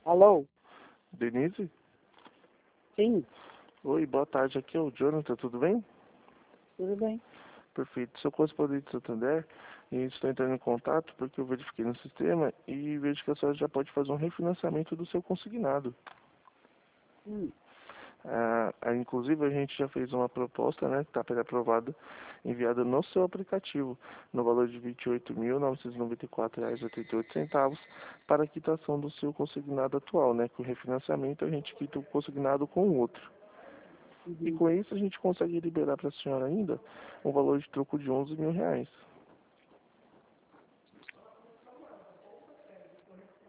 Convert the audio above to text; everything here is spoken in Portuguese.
Alô? Denise? Sim, Oi, boa tarde. Aqui é o Jonathan, tudo bem? tudo bem. Perfeito. Sou correspondente do Santander e estou entrando em contato porque eu verifiquei no sistema e vejo que a senhora já pode fazer um refinanciamento do seu consignado. Hum, Inclusive, a gente já fez uma proposta, né, que está pré-aprovada, enviada no seu aplicativo, no valor de R$ 28.994,88, para a quitação do seu consignado atual, né? Com o refinanciamento, a gente quita o consignado com o outro. E uhum. com isso a gente consegue liberar para a senhora ainda um valor de troco de R$ 11.000.